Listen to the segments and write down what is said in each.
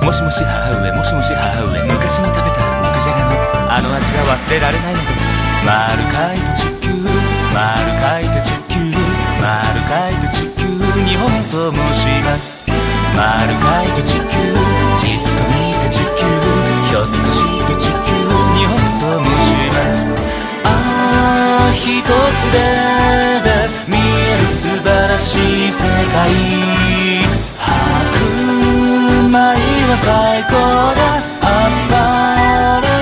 もしもし母上、もしもし母上、昔に食べた肉じゃがのあの味が忘れられないのです。丸かいと地球、丸かいと地球、丸かいと地球、日本と申します。丸かいと地球、じっと見て地球、ひょっとして地球、日本と申します。ああ、一筆で見える素晴らしい世界、白米は最高だ、あっぱれ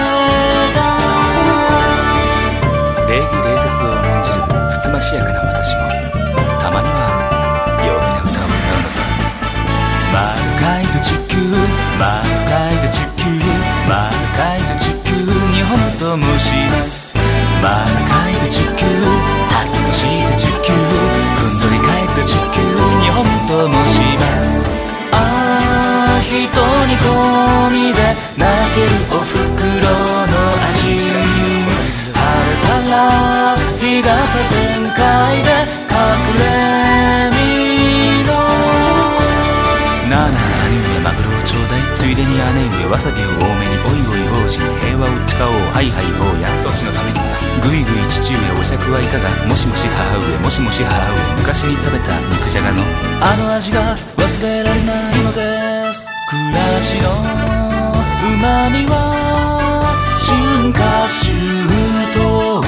だ。礼儀礼節を重んじるつつましやかな私も、たまには陽気な歌を歌うのさ。丸かいと地球、丸かいと地球、丸かいと地球、日本と申します。丸かいと地球、ハッとして地球、ふんぞり返った地球、日本と申します。ああ、人に込みで泣けるおふくろの味、晴れたら日傘全開で隠れみろ。なあなあ兄上、マグロをちょうだい、ついでに姉上わさびを多めに、おいおい王子平和を誓おう、はいはい坊や、そっちのためにもだ。ぐいぐい父上、お酌はいかが、もしもし母上、もしもし母上、昔に食べた肉じゃがのあの味が忘れられないのです。暮らしのうまみは春夏秋冬、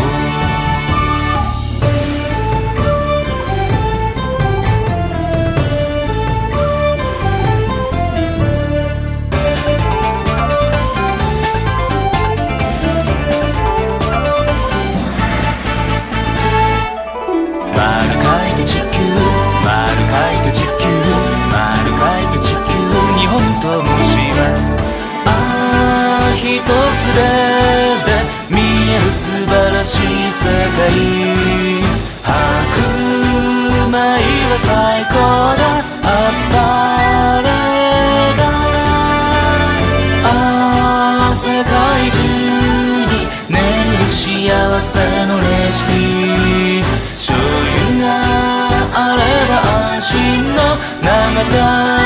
日本と申します。ああ、一筆で見える素晴らしい世界、白米は最高だ、あっぱれだ。ああ、世界中に眠る幸せのレシピ、醤油があれば安心の永田